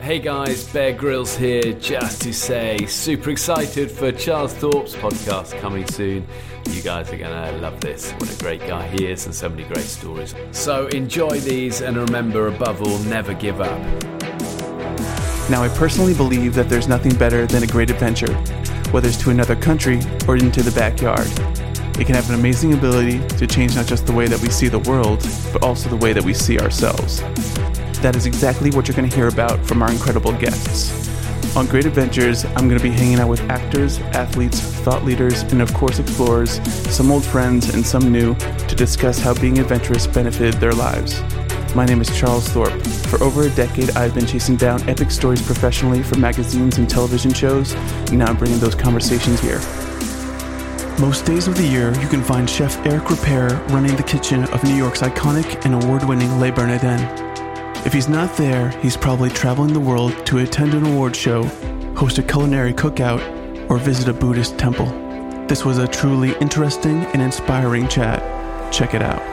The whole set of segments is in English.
Hey guys, Bear Grylls here, just to say, super excited for Charles Thorpe's podcast coming soon. You guys are going to love this. What a great guy he is and so many great stories. So enjoy these and remember, above all, never give up. Now, I personally believe that there's nothing better than a great adventure, whether it's to another country or into the backyard. It can have an amazing ability to change not just the way that we see the world, but also the way that we see ourselves. That is exactly what you're going to hear about from our incredible guests. On Great Adventures, I'm going to be hanging out with actors, athletes, thought leaders, and of course explorers, some old friends and some new, to discuss how being adventurous benefited their lives. My name is Charles Thorpe. For over a decade, I've been chasing down epic stories professionally for magazines and television shows, and now I'm bringing those conversations here. Most days of the year, you can find Chef Eric Ripert running the kitchen of New York's iconic and award-winning Le Bernardin. If he's not there, he's probably traveling the world to attend an award show, host a culinary cookout, or visit a Buddhist temple. This was a truly interesting and inspiring chat. Check it out.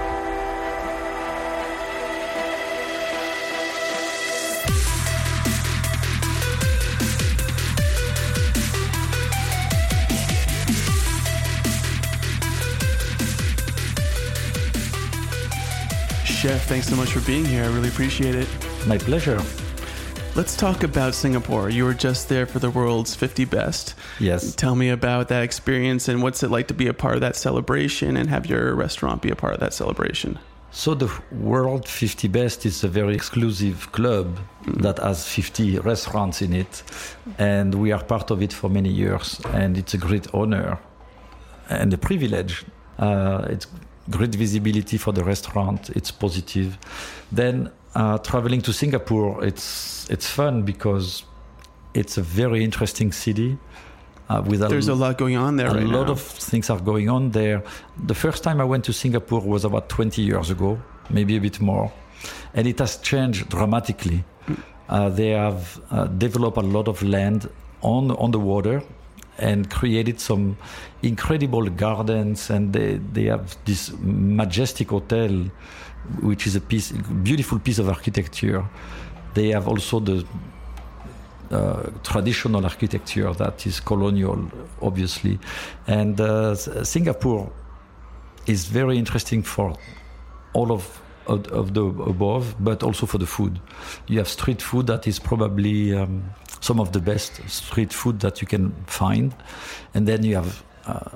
Chef, thanks so much for being here. I really appreciate it. My pleasure. Let's talk about Singapore. You were just there for the world's 50 best. Yes. Tell me about that experience and what's it like to be a part of that celebration and have your restaurant be a part of that celebration. So the World 50 Best is a very exclusive club that has 50 restaurants in it. And we are part of it for many years. And it's a great honor and a privilege. It's great visibility for the restaurant. It's positive. Then traveling to Singapore, it's fun because it's a very interesting city. There's a lot going on there right now. A lot of things are going on there. The first time I went to Singapore was about 20 years ago, maybe a bit more. And it has changed dramatically. They have developed a lot of land on the water and created some incredible gardens, and they have this majestic hotel, which is a beautiful piece of architecture. They have also the traditional architecture that is colonial, obviously. And Singapore is very interesting for all of the above, but also for the food. You have street food that is probably some of the best street food that you can find. And then you have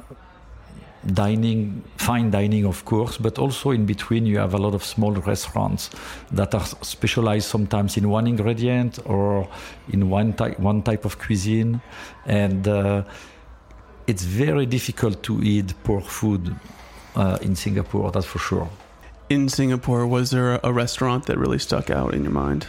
fine dining, of course, but also in between you have a lot of small restaurants that are specialized sometimes in one ingredient or in one type of cuisine. And it's very difficult to eat poor food in Singapore, that's for sure. In Singapore, was there a restaurant that really stuck out in your mind?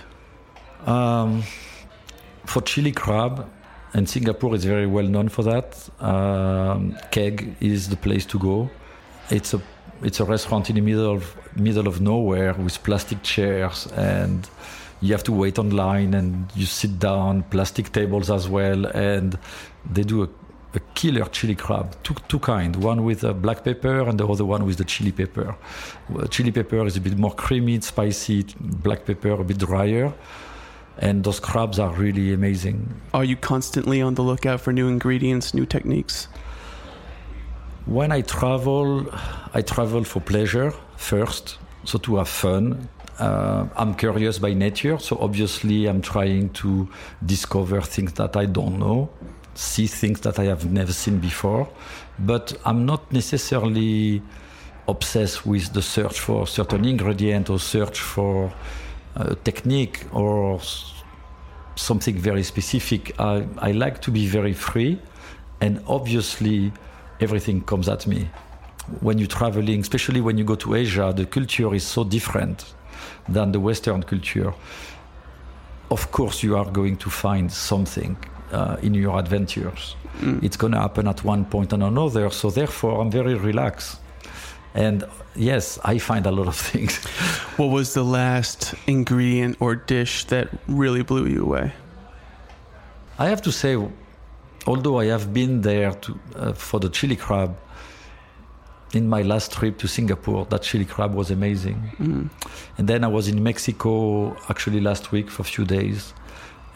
For chili crab, and Singapore is very well known for that. Keg is the place to go. It's a restaurant in the middle of nowhere with plastic chairs, and you have to wait online and you sit down, plastic tables as well, and they do a killer chili crab, two kinds, one with black pepper and the other one with the chili pepper. Chili pepper is a bit more creamy, spicy, black pepper a bit drier. And those crabs are really amazing. Are you constantly on the lookout for new ingredients, new techniques? When I travel for pleasure first, so to have fun. I'm curious by nature, so obviously I'm trying to discover things that I don't know, see things that I have never seen before. But I'm not necessarily obsessed with the search for certain ingredient or search for technique or something very specific. I like to be very free, and obviously everything comes at me. When you're traveling, especially when you go to Asia, the culture is so different than the Western culture. Of course, you are going to find something in your adventures. It's going to happen at one point or another, so therefore I'm very relaxed. And yes, I find a lot of things. What was the last ingredient or dish that really blew you away? I have to say, although I have been there for the chili crab, in my last trip to Singapore, that chili crab was amazing. And then I was in Mexico actually last week for a few days.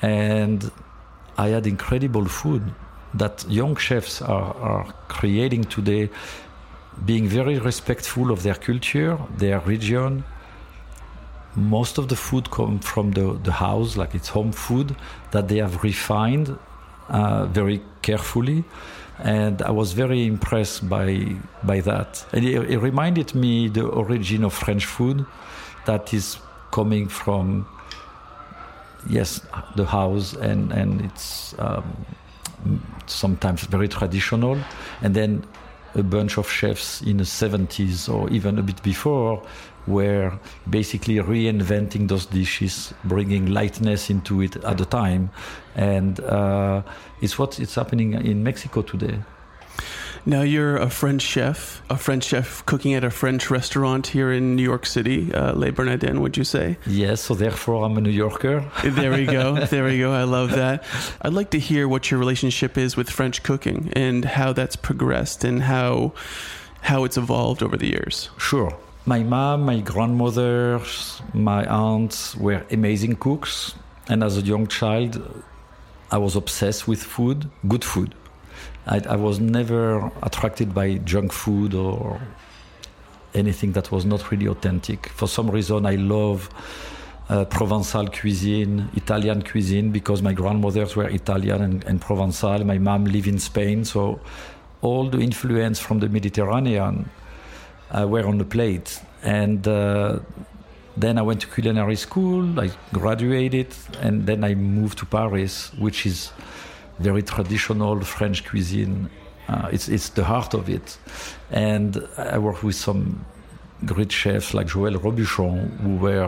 and I had incredible food that young chefs are creating today, being very respectful of their culture, their region. Most of the food comes from the house, like it's home food that they have refined very carefully. And I was very impressed by that. And it reminded me the origin of French food that is coming from, yes, the house, and it's sometimes very traditional. And then a bunch of chefs in the 70s or even a bit before were basically reinventing those dishes, bringing lightness into it at the time. And it's happening in Mexico today. Now you're a French chef cooking at a French restaurant here in New York City, Les Bernardins, would you say? Yes, so therefore I'm a New Yorker. There we go. I love that. I'd like to hear what your relationship is with French cooking and how that's progressed and how it's evolved over the years. Sure. My mom, my grandmother, my aunts were amazing cooks. And as a young child, I was obsessed with food, good food. I was never attracted by junk food or anything that was not really authentic. For some reason, I love Provençal cuisine, Italian cuisine, because my grandmothers were Italian and Provençal. My mom lived in Spain, so all the influence from the Mediterranean were on the plate. And then I went to culinary school, I graduated, and then I moved to Paris, which is very traditional French cuisine. It's the heart of it. And I worked with some great chefs like Joël Robuchon, who were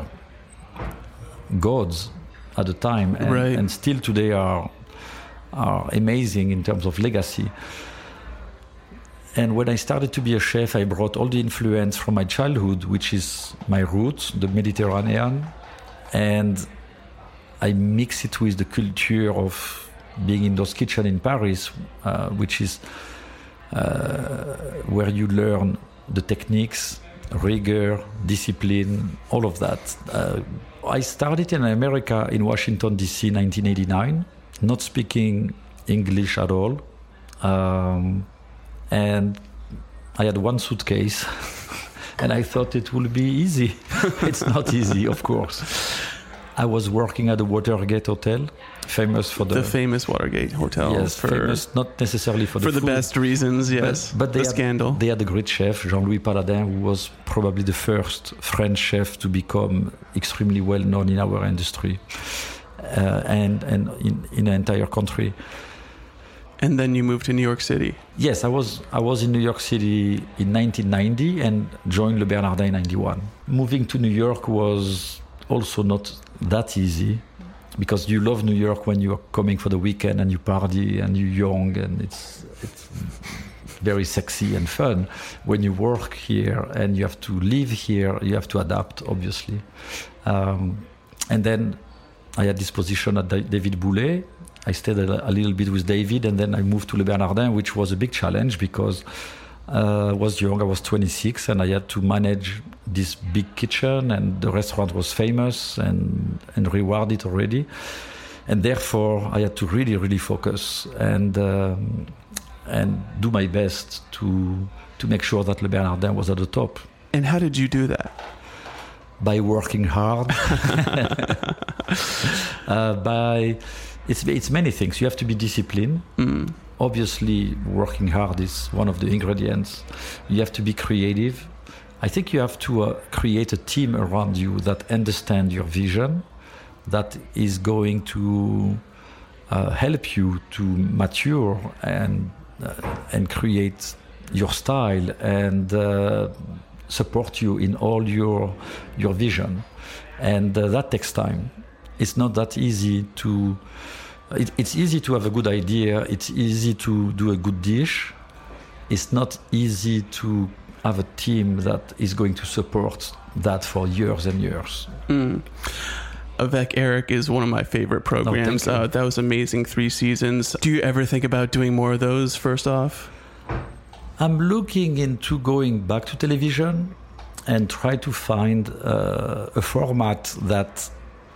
gods at the time, and still today are amazing in terms of legacy. And when I started to be a chef, I brought all the influence from my childhood, which is my roots, the Mediterranean, and I mix it with the culture of being in those kitchens in Paris, which is where you learn the techniques, rigor, discipline, all of that. I started in America, in Washington, D.C., 1989, not speaking English at all. And I had one suitcase, and I thought it would be easy. It's not easy, of course. I was working at the Watergate Hotel, famous for the famous Watergate Hotel. Yes, famous not necessarily for the food. Best reasons, yes. But the scandal. They had a great chef, Jean-Louis Paladin, who was probably the first French chef to become extremely well known in our industry, and in the entire country. And then you moved to New York City. Yes, I was in New York City in 1990 and joined Le Bernardin in 91. Moving to New York was also not that easy, because you love New York when you're coming for the weekend and you party and you're young and it's very sexy and fun. When you work here and you have to live here, you have to adapt, obviously. And then I had this position at David Bouley. I stayed a little bit with David, and then I moved to Le Bernardin, which was a big challenge because I was young, I was 26, and I had to manage this big kitchen, and the restaurant was famous and rewarded already. And therefore, I had to really, really focus and do my best to make sure that Le Bernardin was at the top. And how did you do that? By working hard. It's many things. You have to be disciplined. Mm. Obviously, working hard is one of the ingredients. You have to be creative. I think you have to create a team around you that understand your vision, that is going to help you to mature and create your style and support you in all your vision. And that takes time. It's not that easy to... It's easy to have a good idea. It's easy to do a good dish. It's not easy to have a team that is going to support that for years and years. Mm. Avec Eric is one of my favorite programs. That was amazing, 3 seasons. Do you ever think about doing more of those, first off? I'm looking into going back to television and try to find a format that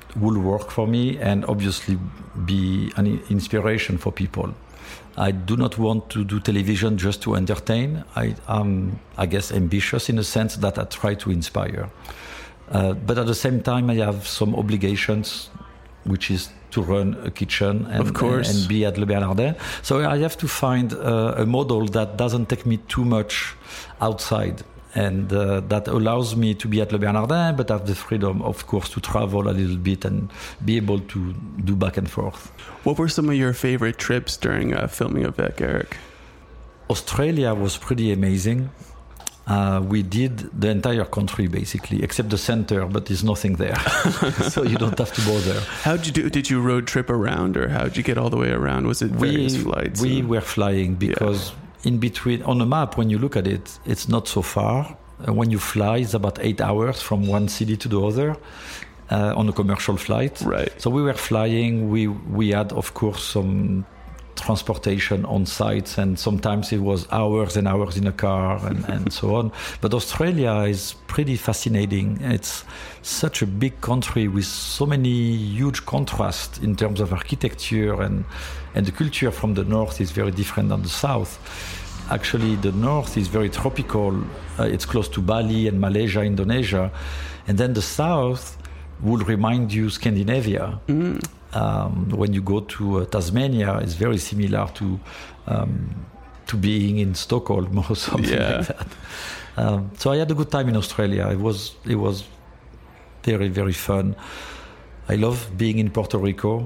will work for me and obviously be an inspiration for people. I do not want to do television just to entertain. I'm, I guess, ambitious in the sense that I try to inspire. But at the same time, I have some obligations, which is to run a kitchen and be at Le Bernardin. So I have to find a model that doesn't take me too much outside. And that allows me to be at Le Bernardin, but have the freedom, of course, to travel a little bit and be able to do back and forth. What were some of your favorite trips during filming of Weg Erik? Australia was pretty amazing. We did the entire country, basically, except the center, but there's nothing there. So you don't have to go there. How'd you do? Did you road trip around, or how'd you get all the way around? Was it various flights? We were flying because... Yeah. In between, on a map, when you look at it, it's not so far. When you fly, it's about 8 hours from one city to the other on a commercial flight. Right. So we were flying. We had, of course, some transportation on sites, and sometimes it was hours and hours in a car and so on. But Australia is pretty fascinating. It's such a big country with so many huge contrasts in terms of architecture, and the culture from the north is very different than the south. Actually, the north is very tropical. It's close to Bali and Malaysia, Indonesia. And then the south will remind you Scandinavia. Mm. When you go to Tasmania, it's very similar to being in Stockholm or something like that. So I had a good time in Australia. It was very, very fun. I love being in Puerto Rico.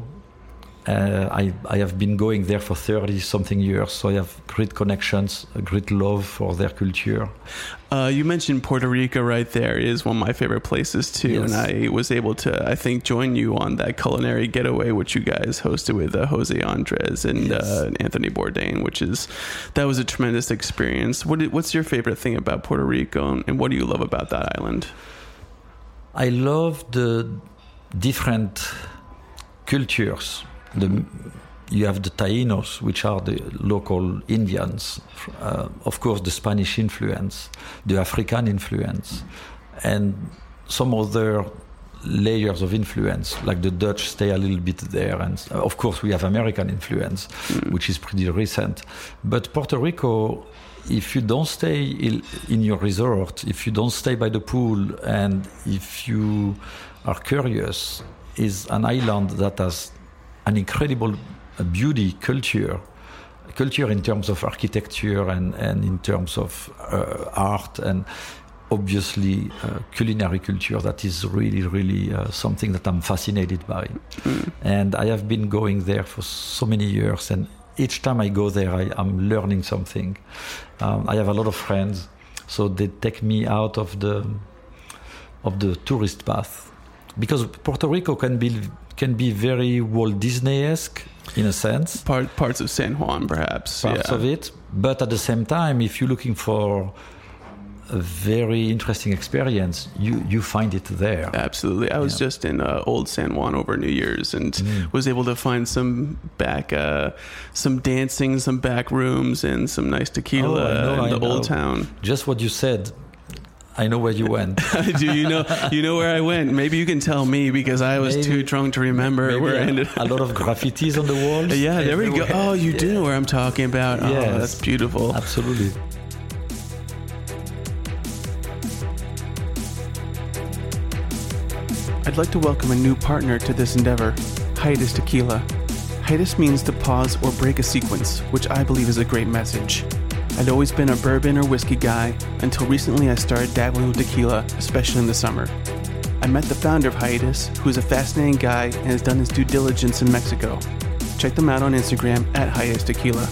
I have been going there for 30-something years, so I have great connections, a great love for their culture. You mentioned Puerto Rico right there. It is one of my favorite places too, yes. And I was able to, I think, join you on that culinary getaway which you guys hosted with Jose Andres and Anthony Bourdain, that was a tremendous experience. What's your favorite thing about Puerto Rico, and what do you love about that island? I love the different cultures. You have the Taínos, which are the local Indians, of course the Spanish influence, the African influence, and some other layers of influence, like the Dutch stay a little bit there, and of course we have American influence, which is pretty recent. But Puerto Rico, if you don't stay in your resort, if you don't stay by the pool, and if you are curious, is an island that has an incredible beauty, culture in terms of architecture and in terms of art, and obviously culinary culture that is really, really something that I'm fascinated by. And I have been going there for so many years, and each time I go there, I'm learning something. I have a lot of friends, so they take me out of the tourist path, because Puerto Rico can be very Walt Disney-esque in a sense. Parts of San Juan, perhaps. Parts of it. But at the same time, if you're looking for a very interesting experience, you find it there. Absolutely. I was just in Old San Juan over New Year's and was able to find some dancing, some back rooms, and some nice tequila in the old town. Just what you said. I know where you went. Do you know where I went? Maybe you can tell me, because I was too drunk to remember where I ended up. A lot of graffitis on the walls. Yeah, there we go. Oh, you do know where I'm talking about. Yes. Oh, that's beautiful. Absolutely. I'd like to welcome a new partner to this endeavor, Hiatus Tequila. Hiatus means to pause or break a sequence, which I believe is a great message. I'd always been a bourbon or whiskey guy until recently I started dabbling with tequila, especially in the summer. I met the founder of Hiatus, who is a fascinating guy and has done his due diligence in Mexico. Check them out on Instagram at Hiatus Tequila.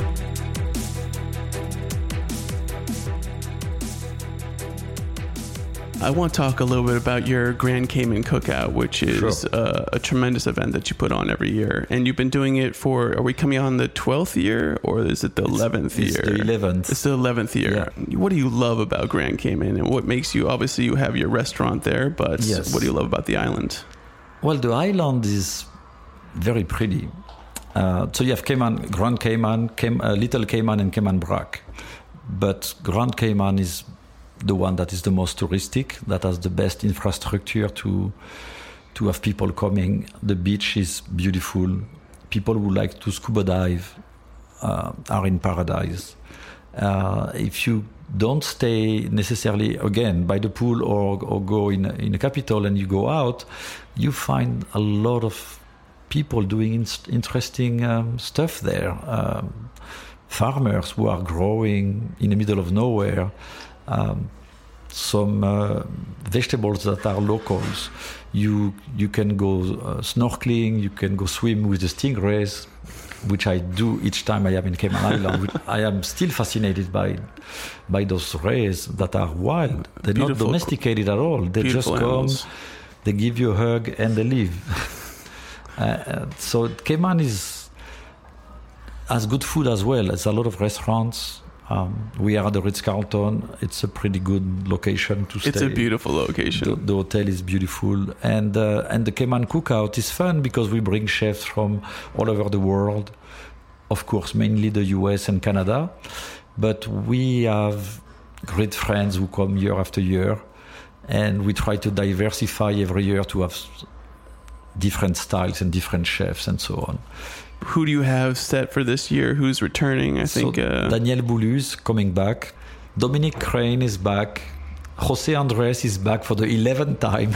I want to talk a little bit about your Grand Cayman Cookout, which is a tremendous event that you put on every year. And you've been doing it for, are we coming on the 12th year, or is it the 11th year? It's the 11th. It's the 11th year. Yeah. What do you love about Grand Cayman, and what makes you, obviously you have your restaurant there, but what do you love about the island? Well, the island is very pretty. So you have Cayman, Grand Cayman, Little Cayman, and Cayman Brac. But Grand Cayman is the one that is the most touristic, that has the best infrastructure to to have people coming. The beach is beautiful. People who like to scuba dive are in paradise. If you don't stay necessarily, again, by the pool or go in a capital and you go out, you find a lot of people doing interesting stuff there. Farmers who are growing in the middle of nowhere. Some vegetables that are locals. You can go snorkeling, you can go swim with the stingrays, which I do each time I am in Cayman Island. I am still fascinated by those rays that are wild. They're not domesticated at all. They just come, animals. They give you a hug, and they leave. So Cayman has good food as well. There's a lot of restaurants. We are at the Ritz-Carlton. It's a pretty good location to stay. It's a beautiful location. The hotel is beautiful. And the Cayman Cookout is fun because we bring chefs from all over the world. Of course, mainly the US and Canada. But we have great friends who come year after year. And we try to diversify every year to have different styles and different chefs and so on. Who do you have set for this year? Who's returning? I think Daniel Boulus coming back. Dominic Crane is back. Jose Andres is back for the 11th time.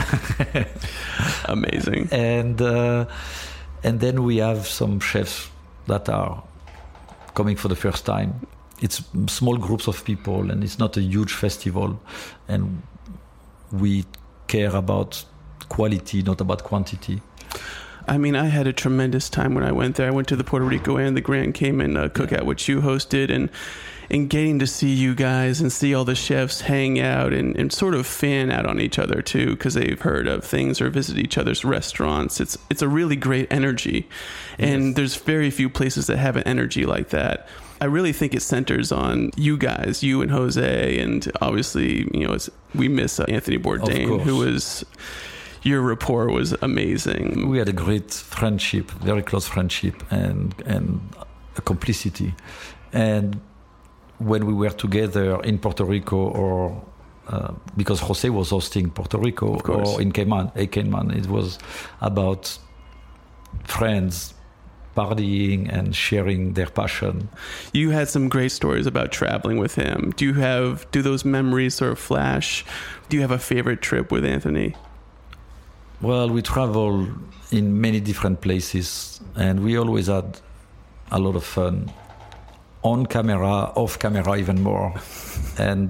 Amazing. And then we have some chefs that are coming for the first time. It's small groups of people, and it's not a huge festival. And we care about quality, not about quantity. I mean, I had a tremendous time when I went there. I went to the Puerto Rico and the Grand Cayman Cookout, which you hosted, and getting to see you guys and see all the chefs hang out and sort of fan out on each other too, because they've heard of things or visit each other's restaurants. It's a really great energy, and there's very few places that have an energy like that. I really think it centers on you guys, you and Jose, and obviously, we miss Anthony Bourdain, who was. Your rapport was amazing. We had a great friendship, very close friendship, and a complicity. And when we were together in Puerto Rico, or because Jose was hosting Puerto Rico, or in Cayman, it was about friends partying and sharing their passion. You had some great stories about traveling with him. Do those memories sort of flash? Do you have a favorite trip with Anthony? Well, we travel in many different places, and we always had a lot of fun. On camera, off camera even more. And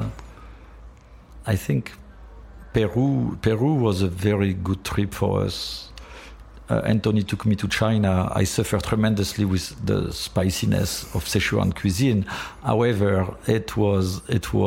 I think Peru was a very good trip for us. Anthony took me to China. I suffered tremendously with the spiciness of Sichuan cuisine. However, it was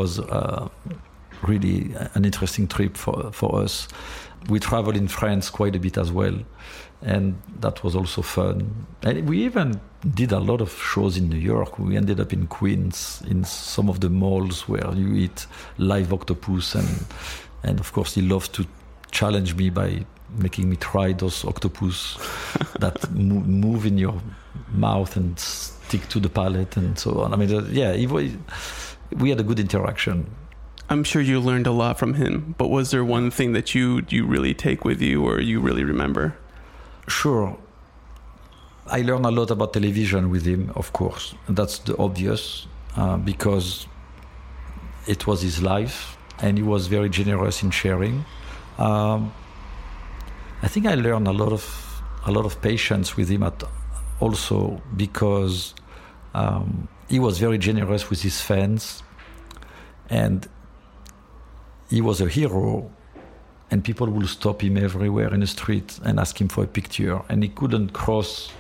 really an interesting trip for us. We traveled in France quite a bit as well, and that was also fun. And we even did a lot of shows in New York. We ended up in Queens, in some of the malls where you eat live octopus, and of course he loved to challenge me by making me try those octopus that move in your mouth and stick to the palate and so on. I mean, we had a good interaction. I'm sure you learned a lot from him, but was there one thing that you really take with you or you really remember? Sure. I learned a lot about television with him, of course. That's the obvious, because it was his life, and he was very generous in sharing. I think I learned a lot of patience with him also because he was very generous with his fans, and he was a hero, and people would stop him everywhere in the street and ask him for a picture, and he couldn't cross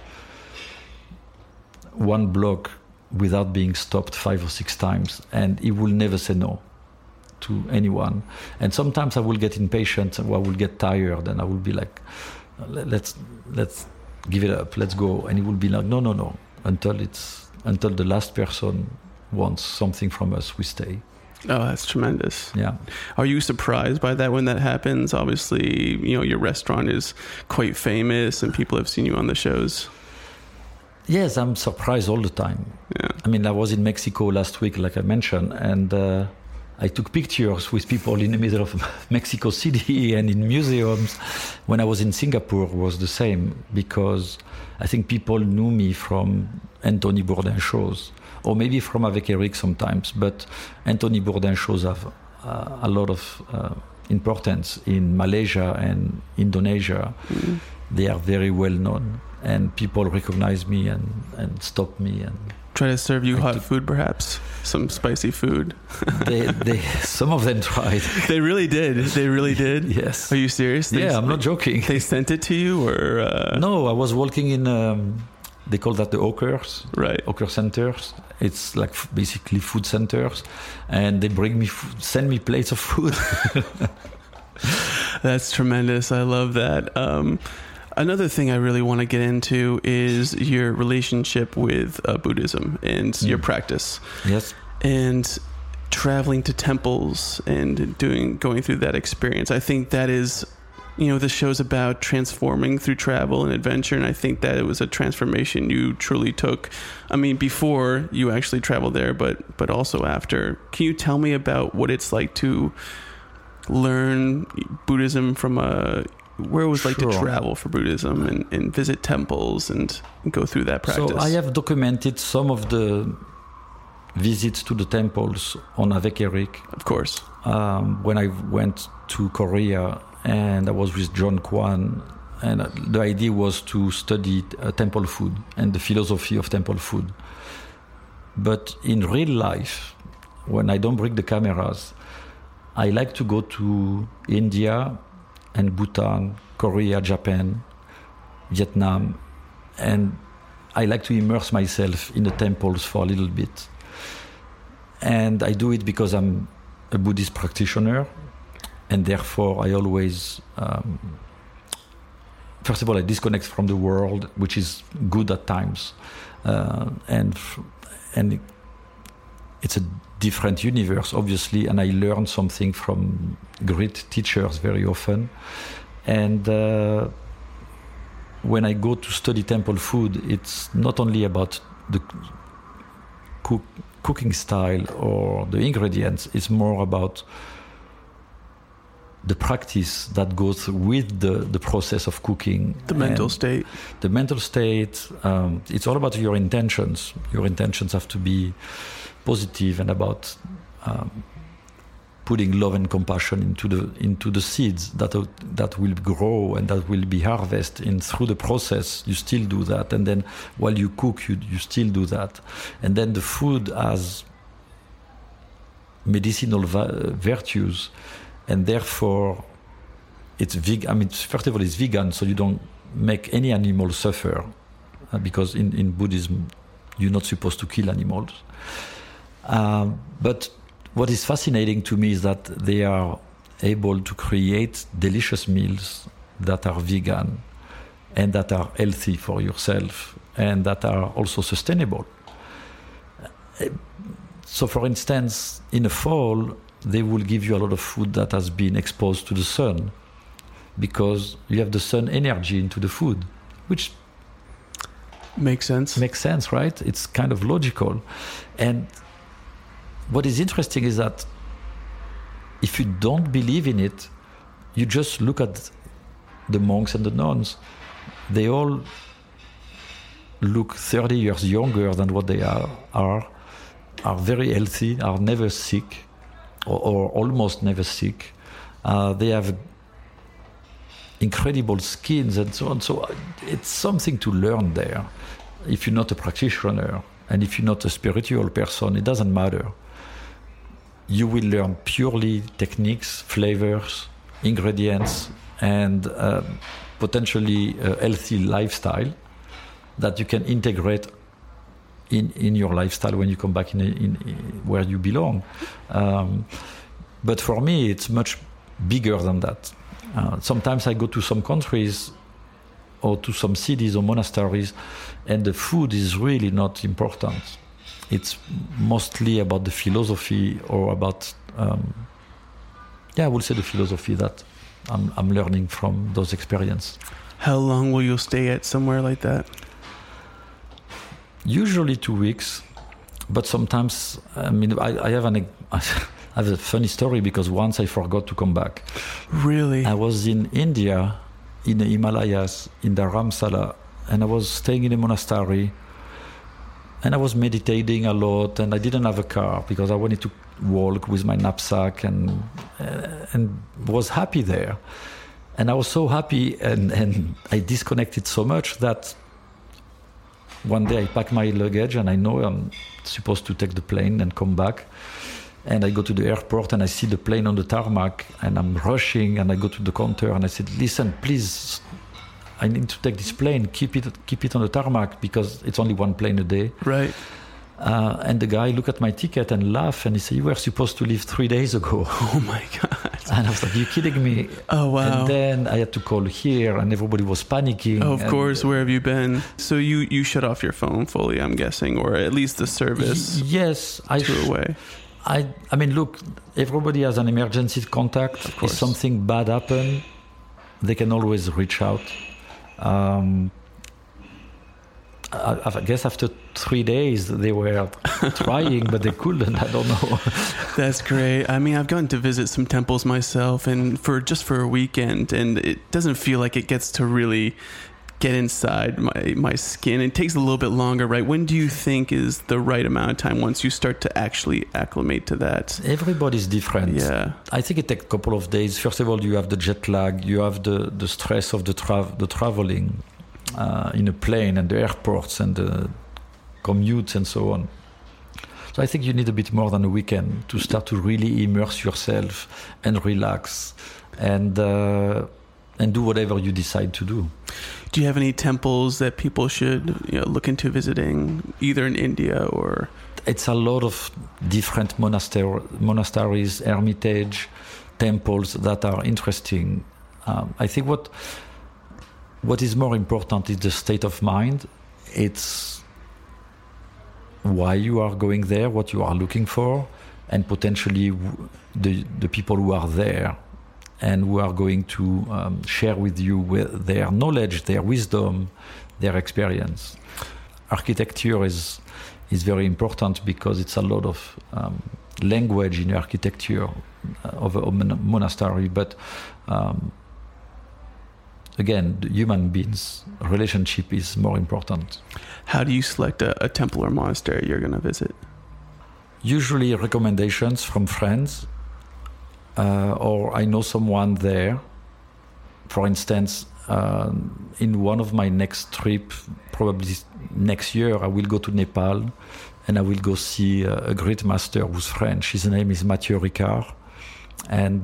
one block without being stopped 5 or 6 times, and he will never say no to anyone. And sometimes I will get impatient, or I will get tired, and I will be like, let's give it up, let's go. And he will be like, no, until the last person wants something from us, we stay. Oh, that's tremendous. Yeah. Are you surprised by that when that happens? Obviously, your restaurant is quite famous and people have seen you on the shows. Yes, I'm surprised all the time. Yeah. I mean, I was in Mexico last week, like I mentioned, and I took pictures with people in the middle of Mexico City and in museums. When I was in Singapore, it was the same, because I think people knew me from Anthony Bourdain shows, or maybe from Avec Eric sometimes, but Anthony Bourdain shows have a lot of importance in Malaysia and Indonesia. Mm-hmm. They are very well known, and people recognize me and stop me and try to serve you hot food, perhaps some spicy food. they some of them tried. They really did. Yes. Are you serious? I'm not joking. They sent it to you, or no? I was working in they call that the hawkers, right? Hawker centers. It's like basically food centers, and they bring me send me plates of food. That's tremendous. I love that. Another thing I really want to get into is your relationship with Buddhism and your practice. Yes. And traveling to temples and going through that experience. I think that is, this show's about transforming through travel and adventure, and I think that it was a transformation you truly took. I mean, before you actually traveled there, but also after. Can you tell me about what it's like to learn Buddhism from where it was like to travel for Buddhism and visit temples and go through that practice? So I have documented some of the visits to the temples on Avec Eric. Of course. When I went to Korea and I was with John Kwan, and the idea was to study temple food and the philosophy of temple food. But in real life, when I don't bring the cameras, I like to go to India and Bhutan, Korea, Japan, Vietnam, and I like to immerse myself in the temples for a little bit. And I do it because I'm a Buddhist practitioner, and therefore I always, first of all, I disconnect from the world, which is good at times, and it's a different universe, obviously, and I learn something from great teachers very often. And when I go to study temple food, it's not only about the cooking style or the ingredients, it's more about the practice that goes with the process of cooking. The mental state. The mental state. It's all about your intentions. Your intentions have to be positive and about putting love and compassion into the seeds that will grow and that will be harvested. And through the process, you still do that. And then while you cook, you still do that. And then the food has medicinal virtues, and therefore it's vegan. I mean, first of all, it's vegan, so you don't make any animal suffer, because in Buddhism, you're not supposed to kill animals. But what is fascinating to me is that they are able to create delicious meals that are vegan and that are healthy for yourself and that are also sustainable. So, for instance, in the fall, they will give you a lot of food that has been exposed to the sun, because you have the sun energy into the food, which makes sense. Makes sense, right? It's kind of logical. And what is interesting is that if you don't believe in it, you just look at the monks and the nuns. They all look 30 years younger than what they are very healthy, are never sick, or almost never sick. They have incredible skins and so on. So it's something to learn there. If you're not a practitioner and if you're not a spiritual person, it doesn't matter. You will learn purely techniques, flavors, ingredients, and potentially a healthy lifestyle that you can integrate in your lifestyle when you come back in where you belong. But for me, it's much bigger than that. Sometimes I go to some countries or to some cities or monasteries, and the food is really not important. It's mostly about the philosophy, or about, I would say the philosophy that I'm learning from those experiences. How long will you stay at somewhere like that? Usually 2 weeks, but sometimes, I mean, I have I have a funny story because once I forgot to come back. Really? I was in India, in the Himalayas, in Dharamsala, and I was staying in a monastery, and I was meditating a lot, and I didn't have a car because I wanted to walk with my knapsack and was happy there. And I was so happy, and I disconnected so much that one day I packed my luggage, and I know I'm supposed to take the plane and come back. And I go to the airport, and I see the plane on the tarmac, and I'm rushing, and I go to the counter, and I said, listen, please, I need to take this plane, keep it on the tarmac, because it's only one plane a day. Right. And the guy looked at my ticket and laughed, and he said, you were supposed to leave 3 days ago. Oh my God. And I was like, you're kidding me. Oh, wow. And then I had to call here, and everybody was panicking. Oh, of course. Where have you been? So you shut off your phone fully, I'm guessing, or at least the service. Yes. Away. I mean, look, everybody has an emergency contact. Of course. If something bad happens, they can always reach out. I guess after 3 days they were trying, but they couldn't. I don't know. That's great. I mean, I've gotten to visit some temples myself, and for a weekend, and it doesn't feel like it gets to really get inside my skin. It takes a little bit longer, right? When do you think is the right amount of time once you start to actually acclimate to that? Everybody's different. Yeah. I think it takes a couple of days. First of all, you have the jet lag, you have the stress of the traveling in a plane and the airports and the commutes and so on. So I think you need a bit more than a weekend to start to really immerse yourself and relax and do whatever you decide to do. Do you have any temples that people should look into visiting, either in India or? It's a lot of different monasteries, hermitage, temples that are interesting. I think what is more important is the state of mind. It's why you are going there, what you are looking for, and potentially the people who are there and who are going to share with you their knowledge, their wisdom, their experience. Architecture is very important because it's a lot of language in architecture of a monastery, but again, the human beings' relationship is more important. How do you select a temple or monastery you're going to visit? Usually recommendations from friends, or I know someone there. For instance, in one of my next trip, probably next year, I will go to Nepal, and I will go see a great master who's French. His name is Mathieu Ricard, and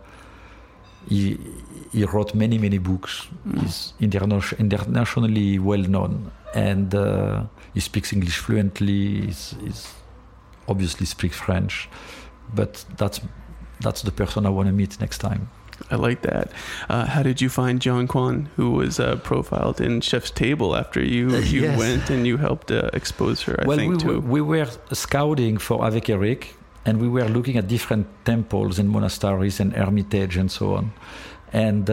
he wrote many books. He's internationally well known, and he speaks English fluently. He's obviously speaks French, but that's the person I want to meet next time. I like that. How did you find John Kwan, who was profiled in Chef's Table after you Yes. went and you helped expose her, I think, too? We were scouting for Avec Eric, and we were looking at different temples and monasteries and hermitage and so on. And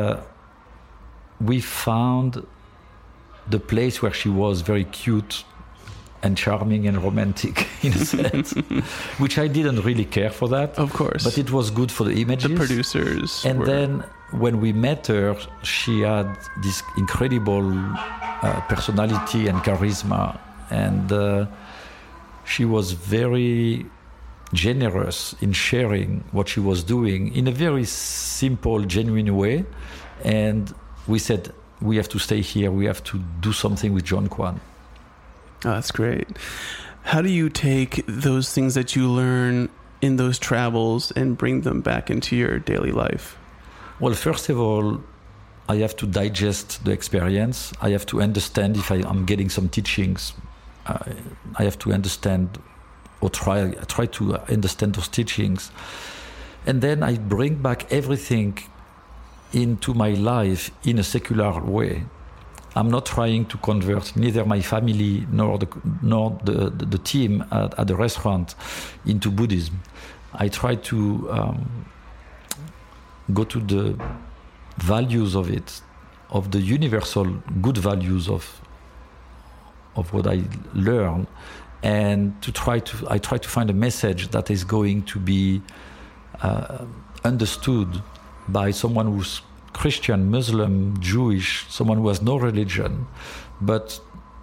we found the place where she was very cute and charming and romantic in a sense, which I didn't really care for that. Of course. But it was good for the images. The producers. And then when we met her, she had this incredible personality and charisma. And she was very generous in sharing what she was doing in a very simple, genuine way. And we said, we have to stay here. We have to do something with John Kwan. Oh, that's great. How do you take those things that you learn in those travels and bring them back into your daily life? Well, first of all, I have to digest the experience. I have to understand if I'm getting some teachings. I have to understand or try to understand those teachings. And then I bring back everything into my life in a secular way. I'm not trying to convert neither my family nor the team at the restaurant into Buddhism. I try to go to the values of it, of the universal good values of what I learn, and I try to find a message that is going to be understood by someone who's Christian, Muslim, Jewish, someone who has no religion. But,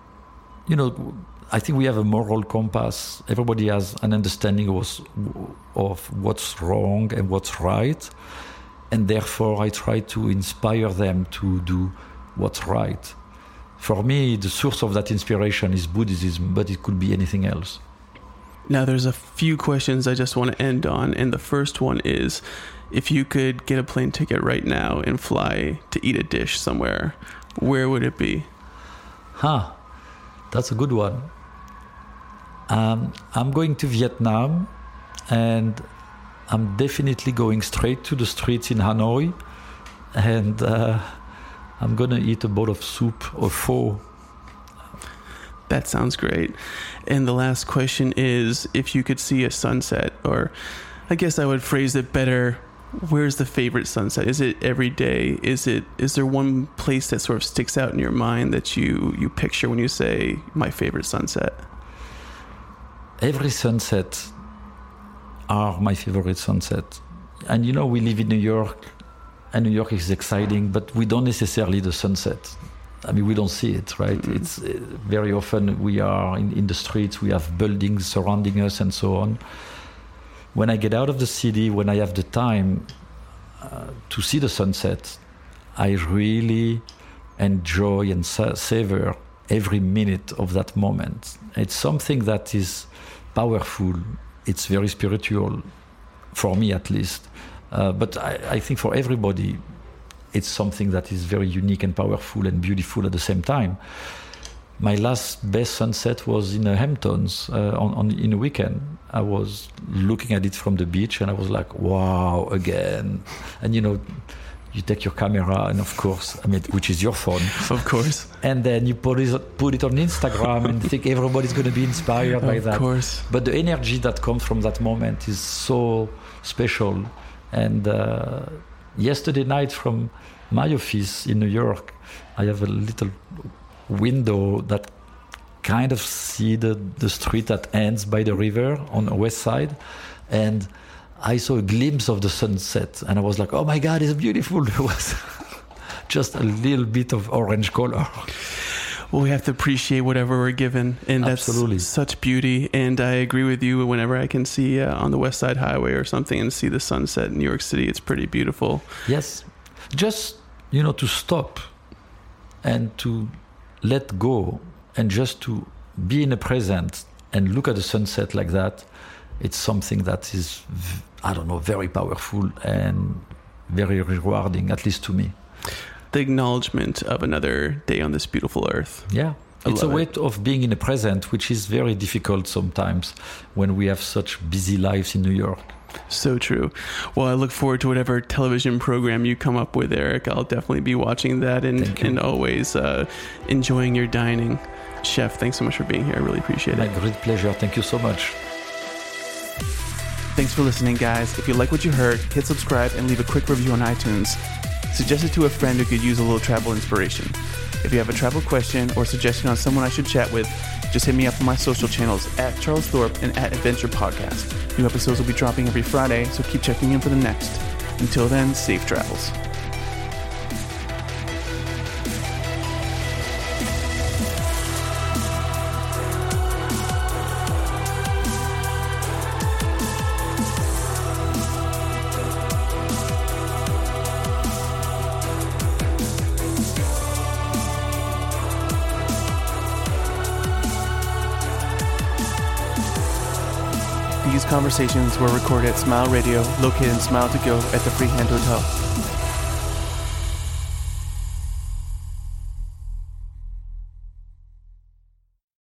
I think we have a moral compass. Everybody has an understanding of what's wrong and what's right. And therefore, I try to inspire them to do what's right. For me, the source of that inspiration is Buddhism, but it could be anything else. Now, there's a few questions I just want to end on. And the first one is, if you could get a plane ticket right now and fly to eat a dish somewhere, where would it be? That's a good one. I'm going to Vietnam, and I'm definitely going straight to the streets in Hanoi, and I'm going to eat a bowl of soup or pho. That sounds great. And the last question is, if you could see a sunset, or I guess I would phrase it better, where's the favorite sunset? Is it every day? Is there one place that sort of sticks out in your mind that you picture when you say my favorite sunset? Every sunset are my favorite sunset. And we live in New York, and New York is exciting, but we don't necessarily the sunset. I mean, we don't see it, right? Mm-hmm. It's very often we are in the streets, we have buildings surrounding us and so on. When I get out of the city, when I have the time to see the sunset, I really enjoy and savor every minute of that moment. It's something that is powerful. It's very spiritual, for me at least. But I think for everybody, it's something that is very unique and powerful and beautiful at the same time. My last best sunset was in the Hamptons in a weekend. I was looking at it from the beach, and I was like, wow, again. And you take your camera, and of course, which is your phone. Of course. And then you put it on Instagram and think everybody's going to be inspired by that. Of course. But the energy that comes from that moment is so special. And yesterday night from my office in New York, I have a little window that kind of see the street that ends by the river on the west side, and I saw a glimpse of the sunset, and I was like, oh my God, it's beautiful. It was just a little bit of orange color. Well, we have to appreciate whatever we're given, and that's Absolutely. Such beauty. And I agree with you. Whenever I can see on the West Side Highway or something and see the sunset in New York City, it's pretty beautiful. Yes, just to stop and to let go and just to be in the present and look at the sunset like that. It's something that is, very powerful and very rewarding, at least to me. The acknowledgement of another day on this beautiful earth. Yeah. It's a way of being in the present, which is very difficult sometimes when we have such busy lives in New York. So true. Well, I look forward to whatever television program you come up with, Eric. I'll definitely be watching that and always enjoying your dining. Chef, thanks so much for being here. I really appreciate it. My great pleasure. Thank you so much. Thanks for listening, guys. If you like what you heard, hit subscribe and leave a quick review on iTunes. Suggest it to a friend who could use a little travel inspiration. If you have a travel question or suggestion on someone I should chat with, just hit me up on my social channels at Charles Thorpe and at Adventure Podcast. New episodes will be dropping every Friday, so keep checking in for the next. Until then, safe travels. These conversations were recorded at Smile Radio, located in Smile to Go at the Freehand Hotel.